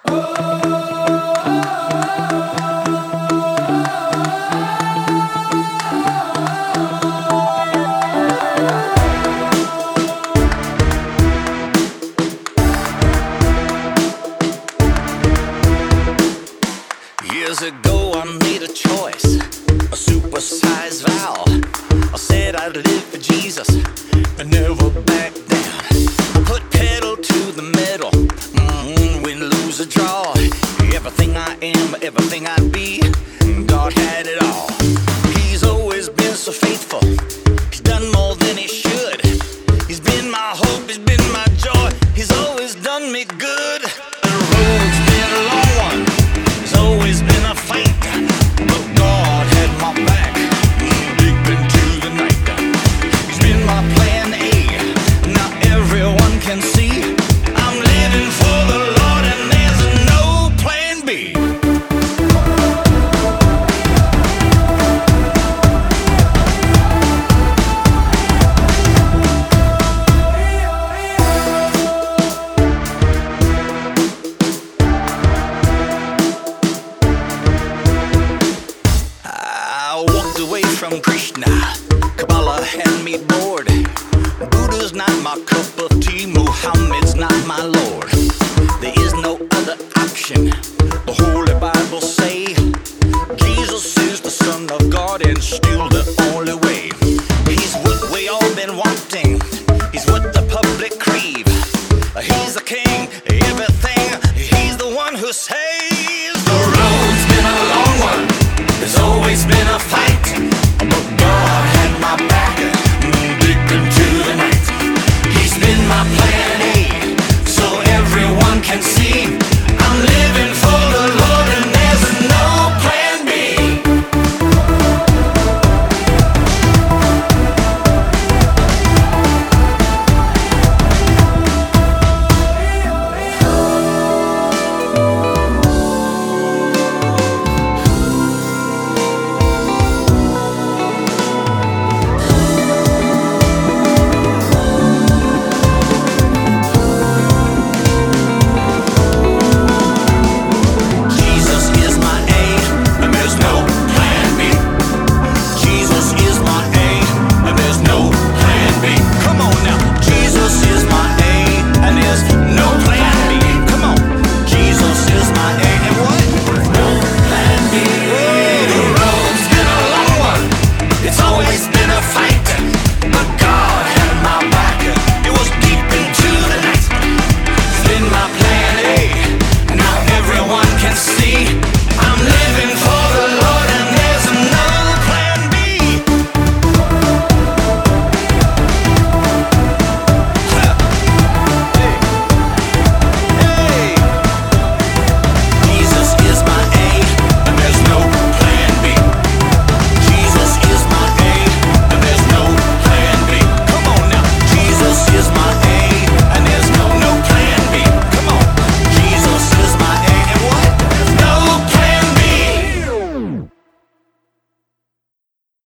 Years ago I made a choice, a supersized vow. I said I'd live for Jesus and never back down. I put pedal to the metal, win, lose or draw. Everything I am, everything I'd be, God had it all. He's always been so faithful, he's done more than he should. He's been my hope, he's been my joy, he's always done me good. The road's been a long one, it's always been a fight, but God had my back deep into the night. He's been my plan A, now everyone can see I'm living for the Lord and there's no plan B. I walked away from Krishna, Kabbalah had me bored. Buddha's not my cup of tea, Muhammad's not my Lord. There is no other option, the Holy Bible say Jesus is the Son of God and still